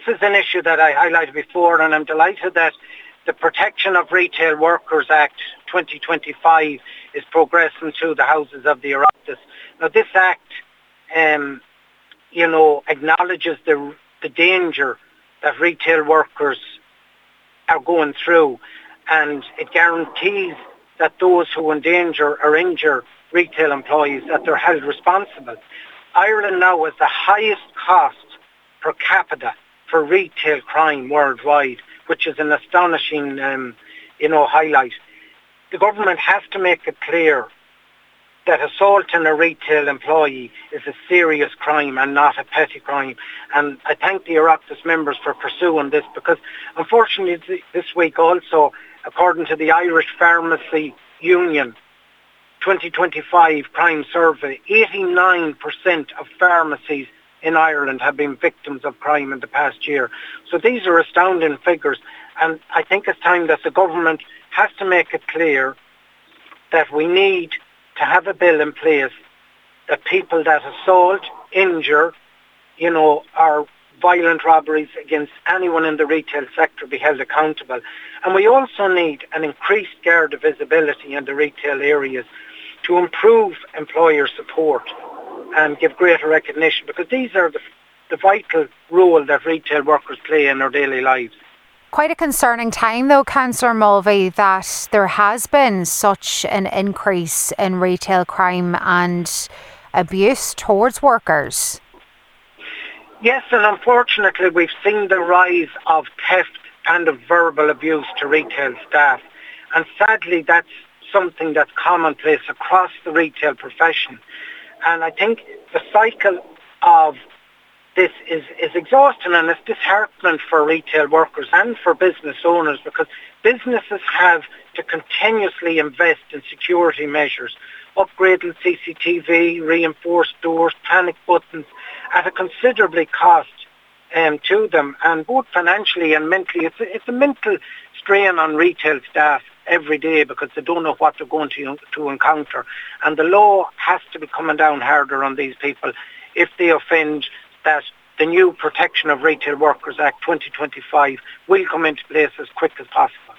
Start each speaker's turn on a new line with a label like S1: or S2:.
S1: is an issue that I highlighted before, and I'm delighted that the Protection of Retail Workers Act 2025 is progressing through the houses of the Oireachtas. Now, this act, acknowledges the danger that retail workers are going through, and it guarantees that those who endanger or injure retail employees, that they're held responsible. Ireland now has the highest cost per capita for retail crime worldwide, which is an astonishing, highlight. The government has to make it clear that assaulting a retail employee is a serious crime and not a petty crime. And I thank the Oireachtas members for pursuing this, because unfortunately this week also, according to the Irish Pharmacy Union 2025 crime survey, 89% of pharmacies in Ireland have been victims of crime in the past year. So these are astounding figures, and I think it's time that the government has to make it clear that we need to have a bill in place that people that assault, injure, or violent robberies against anyone in the retail sector be held accountable. And we also need an increased Garda visibility in the retail areas to improve employer support and give greater recognition, because these are the vital role that retail workers play in their daily lives.
S2: Quite a concerning time though, Councillor Mulvey, that there has been such an increase in retail crime and abuse towards workers.
S1: Yes, and unfortunately we've seen the rise of theft and of verbal abuse to retail staff. And sadly that's something that's commonplace across the retail profession. And I think the cycle of this is exhausting, and it's disheartening for retail workers and for business owners, because businesses have to continuously invest in security measures, upgrading CCTV, reinforced doors, panic buttons, at a considerably cost to them, and both financially and mentally. It's a mental strain on retail staff every day, because they don't know what they're going to encounter. And the law has to be coming down harder on these people if they offend, that the new Protection of Retail Workers Act 2025 will come into place as quick as possible.